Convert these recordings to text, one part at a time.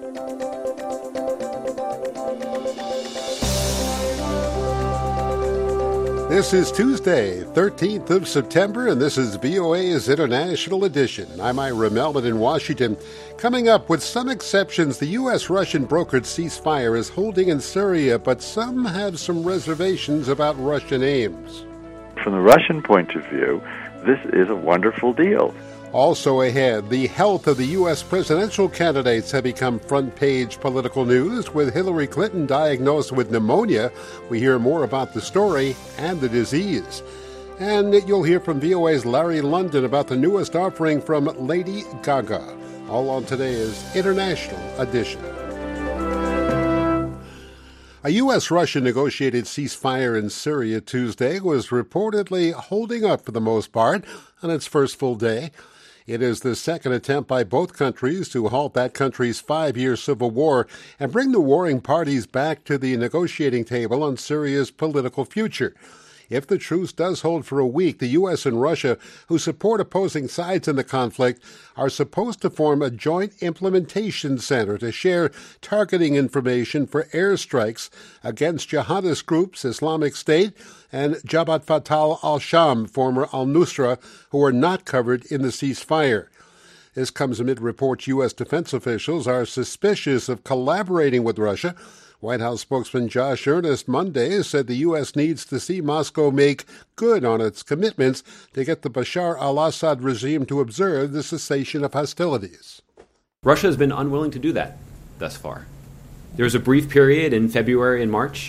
This is Tuesday, 13th of September, and this is VOA's International Edition. I'm Ira Melvin in Washington. Coming up, with some exceptions, the U.S.-Russian brokered ceasefire is holding in Syria, but some have some reservations about Russian aims. From the Russian point of view, this is a wonderful deal. Also ahead, the health of the U.S. presidential candidates have become front-page political news, with Hillary Clinton diagnosed with pneumonia. We hear more about the story and the disease. And you'll hear from VOA's Larry London about the newest offering from Lady Gaga. All on today's International Edition. A U.S.-Russia negotiated ceasefire in Syria Tuesday was reportedly holding up for the most part on its first full day. It is the second attempt by both countries to halt that country's 5-year civil war and bring the warring parties back to the negotiating table on Syria's political future. If the truce does hold for a week, the U.S. and Russia, who support opposing sides in the conflict, are supposed to form a joint implementation center to share targeting information for airstrikes against jihadist groups Islamic State and Jabhat Fatah al-Sham, former al-Nusra, who are not covered in the ceasefire. This comes amid reports U.S. defense officials are suspicious of collaborating with Russia. White House spokesman Josh Earnest Monday said the U.S. needs to see Moscow make good on its commitments to get the Bashar al-Assad regime to observe the cessation of hostilities. Russia has been unwilling to do that thus far. There was a brief period in February and March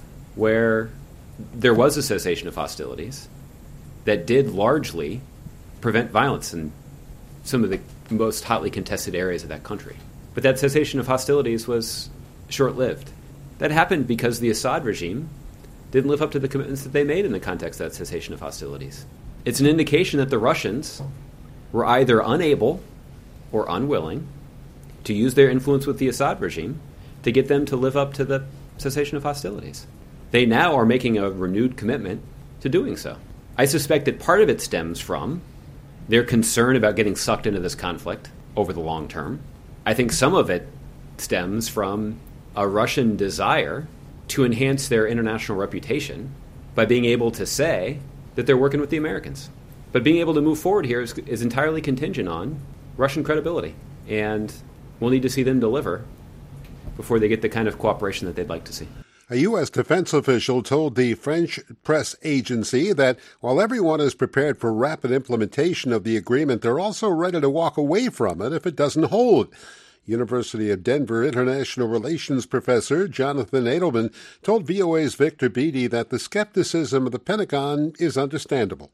where there was a cessation of hostilities that did largely prevent violence in some of the most hotly contested areas of that country. But that cessation of hostilities was short-lived. That happened because the Assad regime didn't live up to the commitments that they made in the context of that cessation of hostilities. It's an indication that the Russians were either unable or unwilling to use their influence with the Assad regime to get them to live up to the cessation of hostilities. They now are making a renewed commitment to doing so. I suspect that part of it stems from their concern about getting sucked into this conflict over the long term. I think some of it stems from a Russian desire to enhance their international reputation by being able to say that they're working with the Americans. But being able to move forward here is entirely contingent on Russian credibility. And we'll need to see them deliver before they get the kind of cooperation that they'd like to see. A U.S. defense official told the French press agency that while everyone is prepared for rapid implementation of the agreement, they're also ready to walk away from it if it doesn't hold. University of Denver international relations professor Jonathan Edelman told VOA's Victor Beattie that the skepticism of the Pentagon is understandable.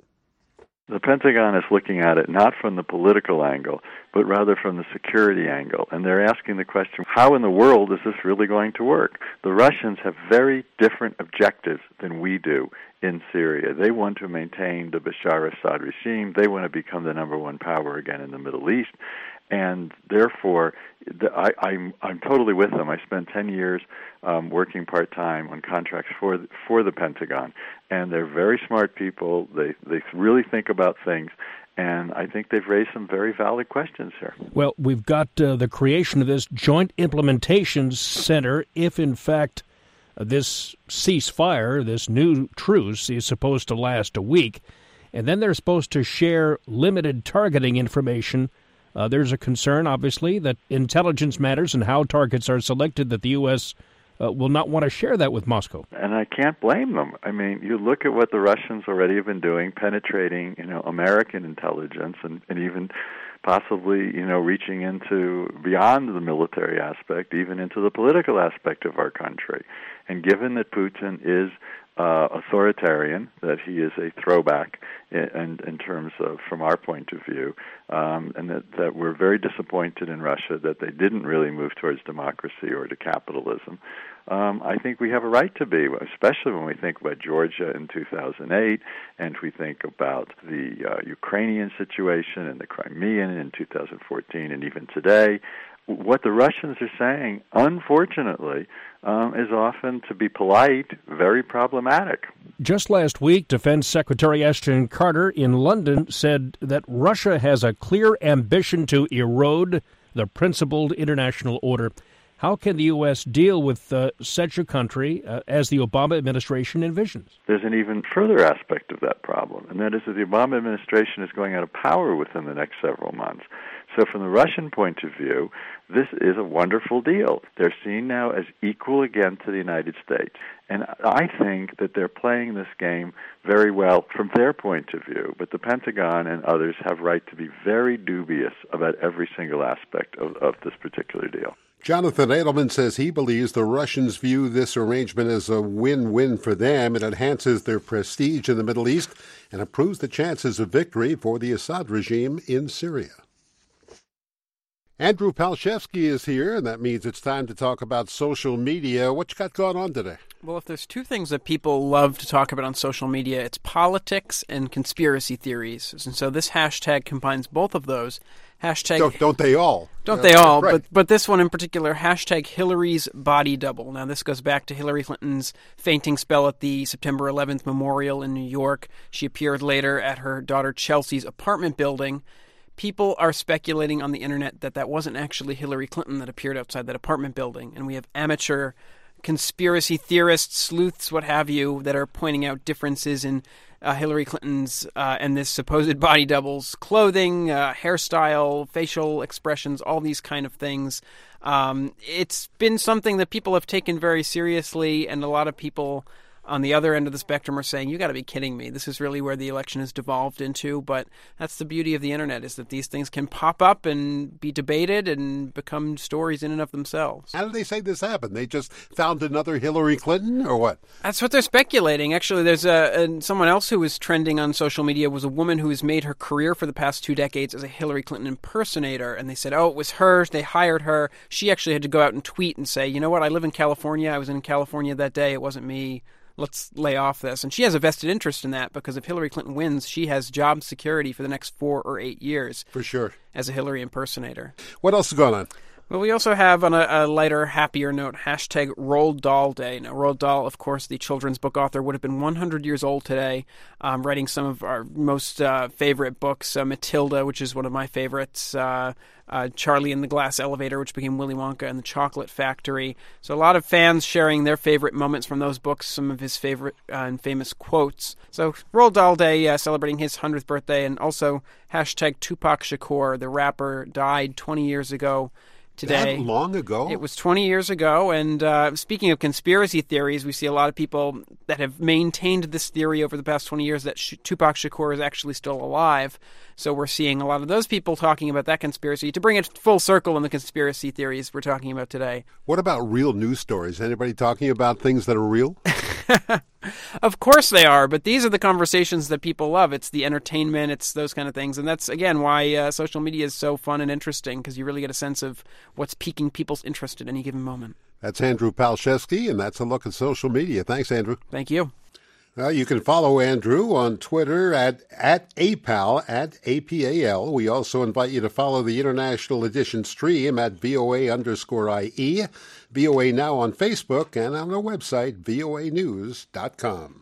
The Pentagon is looking at it not from the political angle, but rather from the security angle. And they're asking the question, how in the world is this really going to work? The Russians have very different objectives than we do in Syria. They want to maintain the Bashar Assad regime. They want to become the number one power again in the Middle East. And therefore, I'm totally with them. I spent 10 years working part-time on contracts for the Pentagon, and they're very smart people. They really think about things, and I think they've raised some very valid questions here. Well, we've got the creation of this Joint Implementation Center. If, in fact, this ceasefire, this new truce, is supposed to last a week, and then they're supposed to share limited targeting information. There's a concern, obviously, that intelligence matters and how targets are selected, that the U.S. Will not want to share that with Moscow. And I can't blame them. I mean, you look at what the Russians already have been doing, penetrating, American intelligence and even possibly, reaching into beyond the military aspect, even into the political aspect of our country. And given that Putin is authoritarian, that he is a throwback in terms of, from our point of view, and that we're very disappointed in Russia that they didn't really move towards democracy or to capitalism. I think we have a right to be, especially when we think about Georgia in 2008, and we think about the Ukrainian situation and the Crimean in 2014, and even today. What the Russians are saying, unfortunately, is often, to be polite, very problematic. Just last week, Defense Secretary Ashton Carter in London said that Russia has a clear ambition to erode the principled international order. How can the U.S. deal with such a country as the Obama administration envisions? There's an even further aspect of that problem, and that is that the Obama administration is going out of power within the next several months. So from the Russian point of view, this is a wonderful deal. They're seen now as equal again to the United States. And I think that they're playing this game very well from their point of view. But the Pentagon and others have right to be very dubious about every single aspect of this particular deal. Jonathan Edelman says he believes the Russians view this arrangement as a win-win for them. It enhances their prestige in the Middle East and improves the chances of victory for the Assad regime in Syria. Andrew Palshevsky is here, and that means it's time to talk about social media. What you got going on today? Well, if there's two things that people love to talk about on social media, it's politics and conspiracy theories. And so this hashtag combines both of those. Hashtag Don't they all? Don't they all? Right. But this one in particular, hashtag Hillary's body double. Now, this goes back to Hillary Clinton's fainting spell at the September 11th memorial in New York. She appeared later at her daughter Chelsea's apartment building. People are speculating on the internet that wasn't actually Hillary Clinton that appeared outside that apartment building. And we have amateur conspiracy theorists, sleuths, what have you, that are pointing out differences in Hillary Clinton's and this supposed body double's clothing, hairstyle, facial expressions, all these kind of things. It's been something that people have taken very seriously, and a lot of people on the other end of the spectrum are saying, you got to be kidding me. This is really where the election has devolved into. But that's the beauty of the internet, is that these things can pop up and be debated and become stories in and of themselves. How did they say this happened? They just found another Hillary Clinton, or what? That's what they're speculating. Actually, there's someone else who was trending on social media was a woman who has made her career for the past 2 decades as a Hillary Clinton impersonator. And they said, it was her. They hired her. She actually had to go out and tweet and say, you know what, I live in California. I was in California that day. It wasn't me. Let's lay off this. And she has a vested interest in that, because if Hillary Clinton wins, she has job security for the next 4 or 8 years. For sure. As a Hillary impersonator. What else is going on? Well, we also have, on a lighter, happier note, hashtag Roald Dahl Day. Now, Roald Dahl, of course, the children's book author, would have been 100 years old today, writing some of our most favorite books, Matilda, which is one of my favorites, Charlie and the Glass Elevator, which became Willy Wonka and the Chocolate Factory. So a lot of fans sharing their favorite moments from those books, some of his favorite and famous quotes. So Roald Dahl Day, celebrating his 100th birthday, and also hashtag Tupac Shakur, the rapper, died 20 years ago today. That long ago? It was 20 years ago, and speaking of conspiracy theories, we see a lot of people that have maintained this theory over the past 20 years that Tupac Shakur is actually still alive. So we're seeing a lot of those people talking about that conspiracy. To bring it full circle in the conspiracy theories we're talking about today. What about real news stories? Anybody talking about things that are real? Of course they are, but these are the conversations that people love. It's the entertainment, it's those kind of things. And that's, again, why social media is so fun and interesting, because you really get a sense of what's piquing people's interest at any given moment. That's Andrew Palshevsky, and that's a look at social media. Thanks, Andrew. Thank you. You can follow Andrew on Twitter at @apal, @APAL. We also invite you to follow the International Edition stream at VOA_IE, VOA Now on Facebook, and on our website, voanews.com.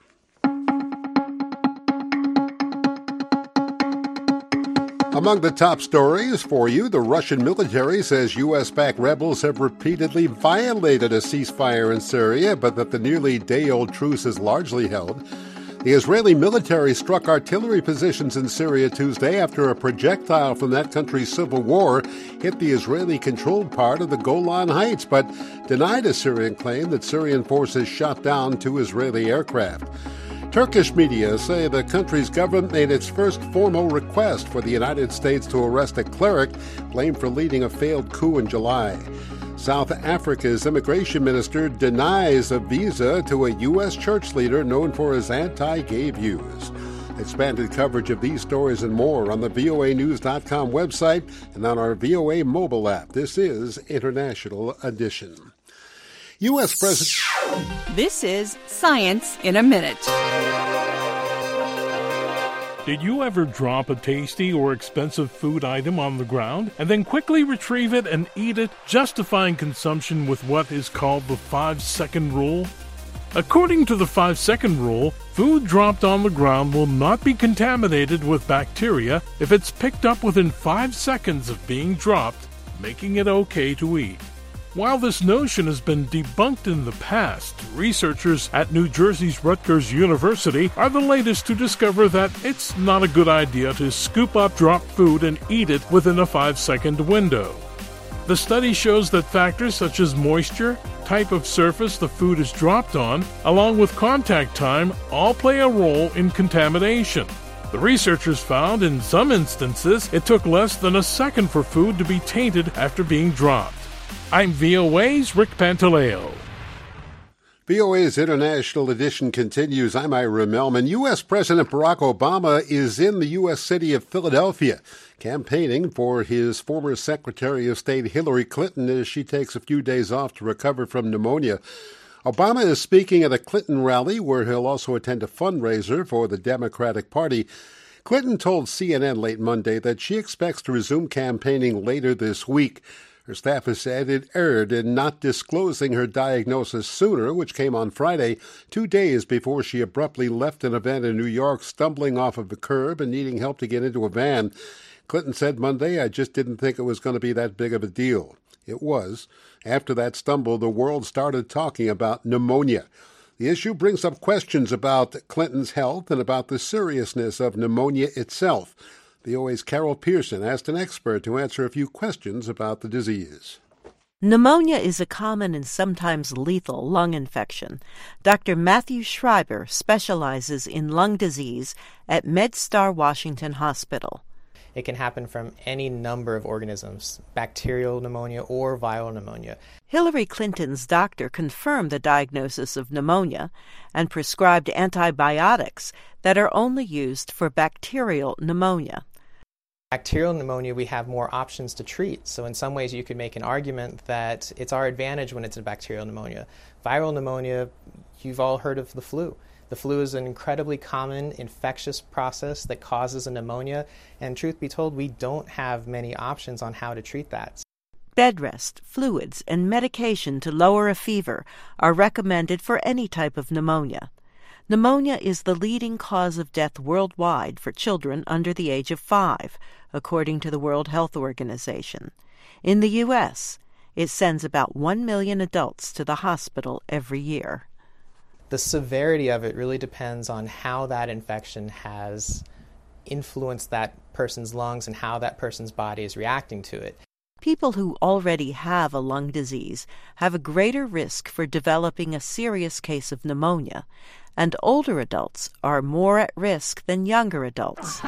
Among the top stories for you, the Russian military says U.S.-backed rebels have repeatedly violated a ceasefire in Syria, but that the nearly day-old truce is largely held. The Israeli military struck artillery positions in Syria Tuesday after a projectile from that country's civil war hit the Israeli-controlled part of the Golan Heights, but denied a Syrian claim that Syrian forces shot down 2 Israeli aircraft. Turkish media say the country's government made its first formal request for the United States to arrest a cleric blamed for leading a failed coup in July. South Africa's immigration minister denies a visa to a U.S. church leader known for his anti-gay views. Expanded coverage of these stories and more on the voanews.com website and on our VOA mobile app. This is International Edition. U.S. President... This is Science in a Minute. Did you ever drop a tasty or expensive food item on the ground and then quickly retrieve it and eat it, justifying consumption with what is called the 5-second rule? According to the 5-second rule, food dropped on the ground will not be contaminated with bacteria if it's picked up within 5 seconds of being dropped, making it okay to eat. While this notion has been debunked in the past, researchers at New Jersey's Rutgers University are the latest to discover that it's not a good idea to scoop up dropped food and eat it within a 5-second window. The study shows that factors such as moisture, type of surface the food is dropped on, along with contact time, all play a role in contamination. The researchers found in some instances it took less than a second for food to be tainted after being dropped. I'm VOA's Rick Pantaleo. VOA's International Edition continues. I'm Ira Melman. U.S. President Barack Obama is in the U.S. city of Philadelphia, campaigning for his former Secretary of State Hillary Clinton as she takes a few days off to recover from pneumonia. Obama is speaking at a Clinton rally where he'll also attend a fundraiser for the Democratic Party. Clinton told CNN late Monday that she expects to resume campaigning later this week. Her staff has said it erred in not disclosing her diagnosis sooner, which came on Friday, 2 days before she abruptly left an event in New York, stumbling off of the curb and needing help to get into a van. Clinton said Monday, "I just didn't think it was going to be that big of a deal." It was. After that stumble, the world started talking about pneumonia. The issue brings up questions about Clinton's health and about the seriousness of pneumonia itself. VOA's Carol Pearson asked an expert to answer a few questions about the disease. Pneumonia is a common and sometimes lethal lung infection. Dr. Matthew Schreiber specializes in lung disease at MedStar Washington Hospital. It can happen from any number of organisms, bacterial pneumonia or viral pneumonia. Hillary Clinton's doctor confirmed the diagnosis of pneumonia and prescribed antibiotics that are only used for bacterial pneumonia. Bacterial pneumonia, we have more options to treat. So in some ways you could make an argument that it's our advantage when it's a bacterial pneumonia. Viral pneumonia, you've all heard of the flu. The flu is an incredibly common infectious process that causes a pneumonia, and truth be told, we don't have many options on how to treat that. Bed rest, fluids, and medication to lower a fever are recommended for any type of pneumonia. Pneumonia is the leading cause of death worldwide for children under the age of 5, according to the World Health Organization. In the U.S., it sends about 1 million adults to the hospital every year. The severity of it really depends on how that infection has influenced that person's lungs and how that person's body is reacting to it. People who already have a lung disease have a greater risk for developing a serious case of pneumonia, and older adults are more at risk than younger adults.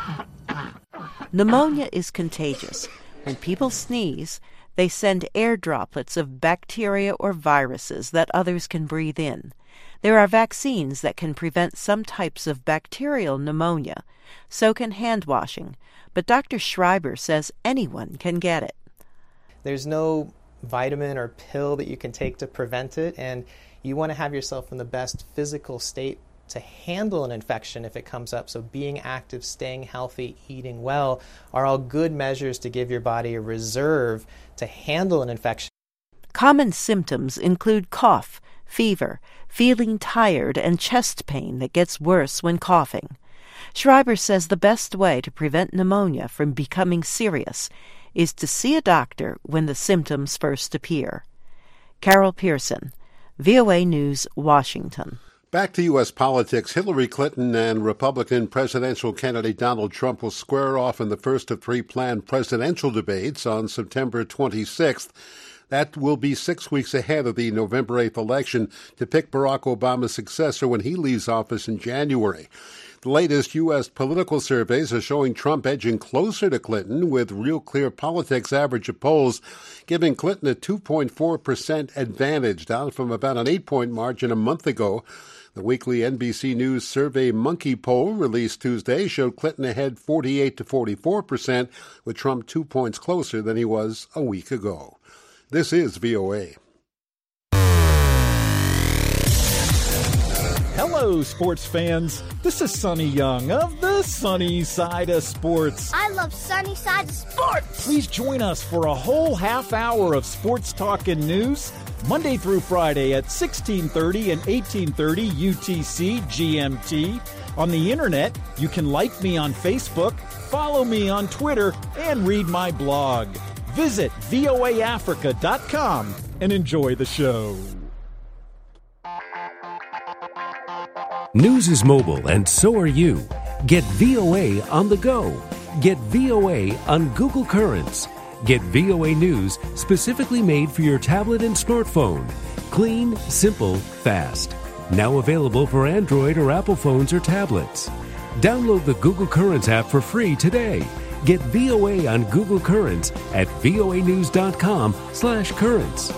Pneumonia is contagious. When people sneeze, they send air droplets of bacteria or viruses that others can breathe in. There are vaccines that can prevent some types of bacterial pneumonia. So can hand washing. But Dr. Schreiber says anyone can get it. There's no vitamin or pill that you can take to prevent it, and you want to have yourself in the best physical state to handle an infection if it comes up. So being active, staying healthy, eating well are all good measures to give your body a reserve to handle an infection. Common symptoms include cough, fever, feeling tired, and chest pain that gets worse when coughing. Schreiber says the best way to prevent pneumonia from becoming serious is to see a doctor when the symptoms first appear. Carol Pearson, VOA News, Washington. Back to U.S. politics. Hillary Clinton and Republican presidential candidate Donald Trump will square off in the first of 3 planned presidential debates on September 26th. That will be 6 weeks ahead of the November 8th election to pick Barack Obama's successor when he leaves office in January. The latest U.S. political surveys are showing Trump edging closer to Clinton, with Real Clear Politics average of polls giving Clinton a 2.4% advantage, down from about an 8-point margin a month ago. The weekly NBC News Survey Monkey poll released Tuesday showed Clinton ahead 48 to 44%, with Trump 2 points closer than he was a week ago. This is VOA. Hello, sports fans. This is Sonny Young of the Sunny Side of Sports. I love Sunny Side of Sports. Please join us for a whole half hour of sports talk and news, Monday through Friday at 1630 and 1830 UTC GMT. On the internet, you can like me on Facebook, follow me on Twitter, and read my blog. Visit voaafrica.com and enjoy the show. News is mobile, and so are you. Get VOA on the go. Get VOA on Google Currents. Get VOA News specifically made for your tablet and smartphone. Clean, simple, fast. Now available for Android or Apple phones or tablets. Download the Google Currents app for free today. Get VOA on Google Currents at voanews.com/currents.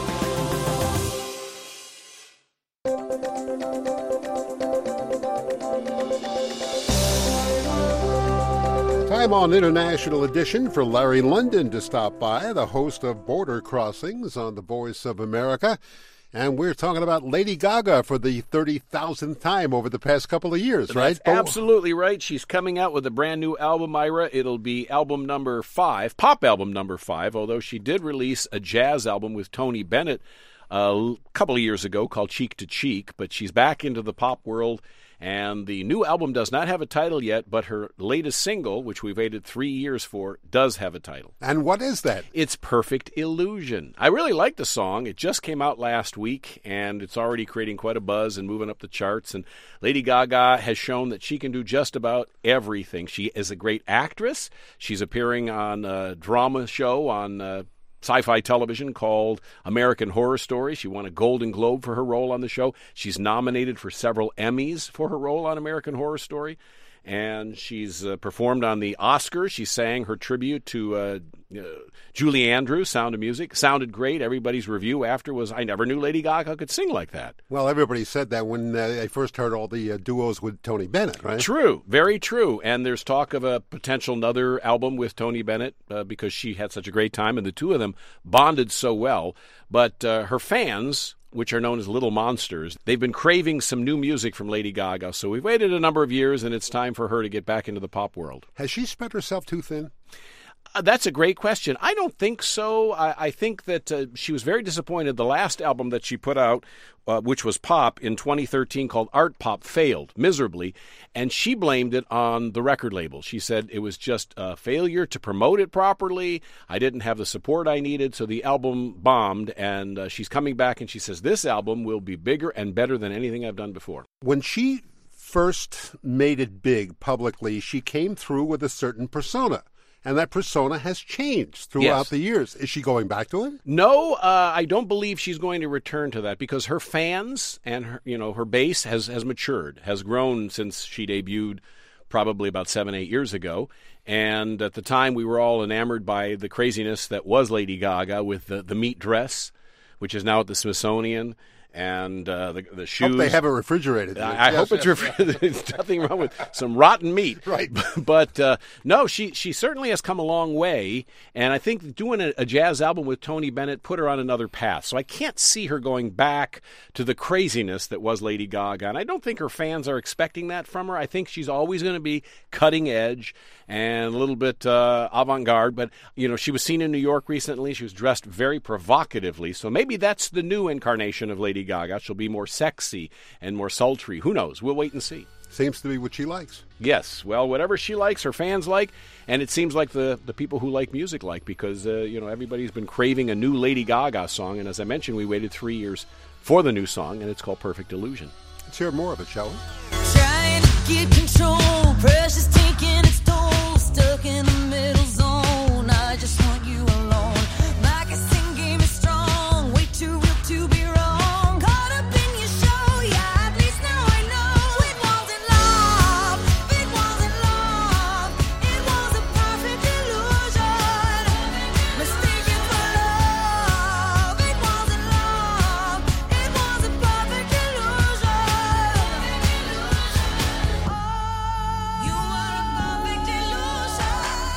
Time on International Edition for Larry London to stop by, the host of Border Crossings on the Voice of America. And we're talking about Lady Gaga for the 30,000th time over the past couple of years, right? That's absolutely right. She's coming out with a brand new album, Ira. It'll be album number 5, pop album number 5, although she did release a jazz album with Tony Bennett a couple of years ago called Cheek to Cheek, but she's back into the pop world. And the new album does not have a title yet, but her latest single, which we've waited 3 years for, does have a title. And what is that? It's Perfect Illusion. I really like the song. It just came out last week, and it's already creating quite a buzz and moving up the charts. And Lady Gaga has shown that she can do just about everything. She is a great actress. She's appearing on a drama show on sci-fi television called American Horror Story. She won a Golden Globe for her role on the show. She's nominated for several Emmys for her role on American Horror Story. And she's performed on the Oscars. She sang her tribute to Julie Andrews, Sound of Music. Sounded great. Everybody's review after was, I never knew Lady Gaga could sing like that. Well, everybody said that when they first heard all the duos with Tony Bennett, right? True. Very true. And there's talk of a potential another album with Tony Bennett because she had such a great time and the two of them bonded so well. But her fans, which are known as Little Monsters, they've been craving some new music from Lady Gaga. So we've waited a number of years, and it's time for her to get back into the pop world. Has she spread herself too thin? That's a great question. I don't think so. I think that she was very disappointed. The last album that she put out, which was pop in 2013 called Art Pop, failed miserably, and she blamed it on the record label. She said it was just a failure to promote it properly. I didn't have the support I needed, so the album bombed, and she's coming back, and she says this album will be bigger and better than anything I've done before. When she first made it big publicly, she came through with a certain persona. And that persona has changed throughout the years. Is she going back to it? No, I don't believe she's going to return to that because her fans and her base has matured, has grown since she debuted probably about 7-8 years ago. And at the time, we were all enamored by the craziness that was Lady Gaga with the meat dress, which is now at the Smithsonian. And the shoes. Hope they have it refrigerated. I hope it's refrigerated. There's nothing wrong with some rotten meat. Right. But no, she certainly has come a long way. And I think doing a jazz album with Tony Bennett put her on another path. So I can't see her going back to the craziness that was Lady Gaga. And I don't think her fans are expecting that from her. I think she's always going to be cutting edge and a little bit avant-garde. But, she was seen in New York recently. She was dressed very provocatively. So maybe that's the new incarnation of Lady Gaga. She'll be more sexy and more sultry. Who knows? We'll wait and see. Seems to be what she likes. Yes. Well, whatever she likes, her fans like, and it seems like the people who like music like because, everybody's been craving a new Lady Gaga song. And as I mentioned, we waited 3 years for the new song, and it's called Perfect Illusion. Let's hear more of it, shall we? Trying to get control, precious taking its toll, stuck in the middle zone. I just want you alone. My guessing game is strong, way too real to be wrong. Caught up in your show, yeah, at least now I know. It wasn't love, it wasn't love. It was a perfect illusion. Mistaken for love, it wasn't love. It was a perfect illusion. You were a perfect illusion.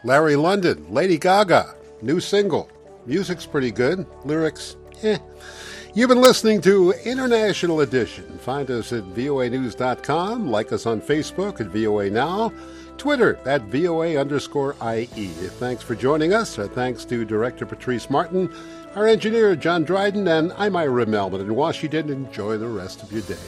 Larry London, Lady Gaga, new single. Music's pretty good. Lyrics, You've been listening to International Edition. Find us at voanews.com. Like us on Facebook at VOA Now. Twitter at VOA_IE. Thanks for joining us. Our thanks to Director Patrice Martin, our engineer John Dryden, and I'm Ira Melvin in Washington. Enjoy the rest of your day.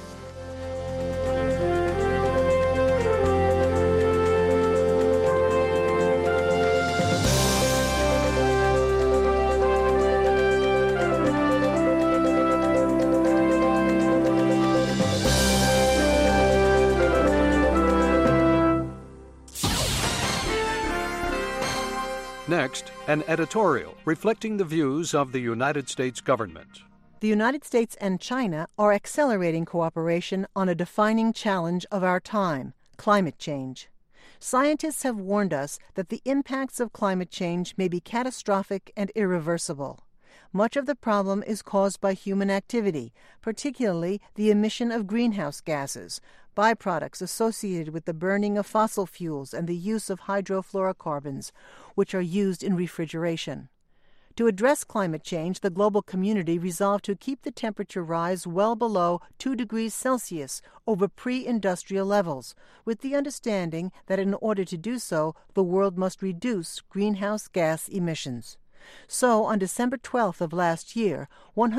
Next, an editorial reflecting the views of the United States government. The United States and China are accelerating cooperation on a defining challenge of our time, climate change. Scientists have warned us that the impacts of climate change may be catastrophic and irreversible. Much of the problem is caused by human activity, particularly the emission of greenhouse gases, byproducts associated with the burning of fossil fuels and the use of hydrofluorocarbons, which are used in refrigeration. To address climate change, the global community resolved to keep the temperature rise well below 2 degrees Celsius over pre-industrial levels, with the understanding that in order to do so, the world must reduce greenhouse gas emissions. So, on December 12th of last year,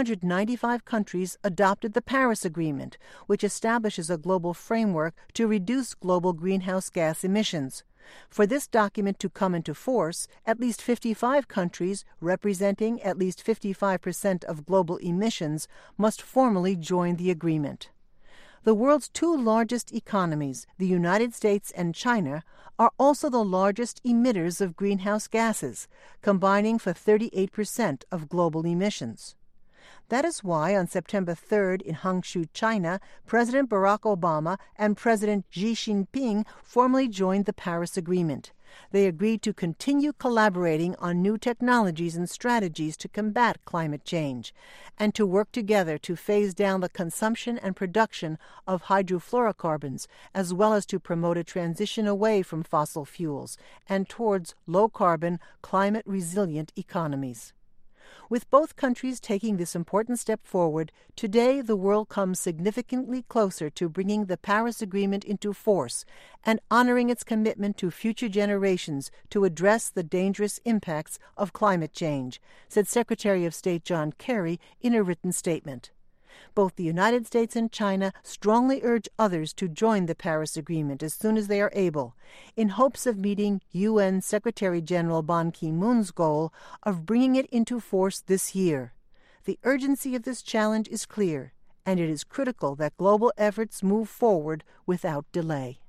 195 countries adopted the Paris Agreement, which establishes a global framework to reduce global greenhouse gas emissions. For this document to come into force, at least 55 countries, representing at least 55% of global emissions, must formally join the agreement. The world's two largest economies, the United States and China, are also the largest emitters of greenhouse gases, combining for 38% of global emissions. That is why on September 3rd in Hangzhou, China, President Barack Obama and President Xi Jinping formally joined the Paris Agreement. They agreed to continue collaborating on new technologies and strategies to combat climate change, and to work together to phase down the consumption and production of hydrofluorocarbons, as well as to promote a transition away from fossil fuels and towards low-carbon, climate-resilient economies. With both countries taking this important step forward, today the world comes significantly closer to bringing the Paris Agreement into force and honoring its commitment to future generations to address the dangerous impacts of climate change, said Secretary of State John Kerry in a written statement. Both the United States and China strongly urge others to join the Paris Agreement as soon as they are able, in hopes of meeting UN Secretary-General Ban Ki-moon's goal of bringing it into force this year. The urgency of this challenge is clear, and it is critical that global efforts move forward without delay.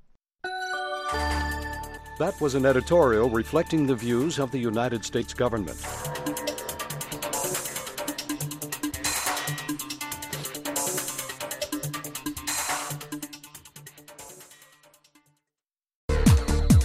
That was an editorial reflecting the views of the United States government.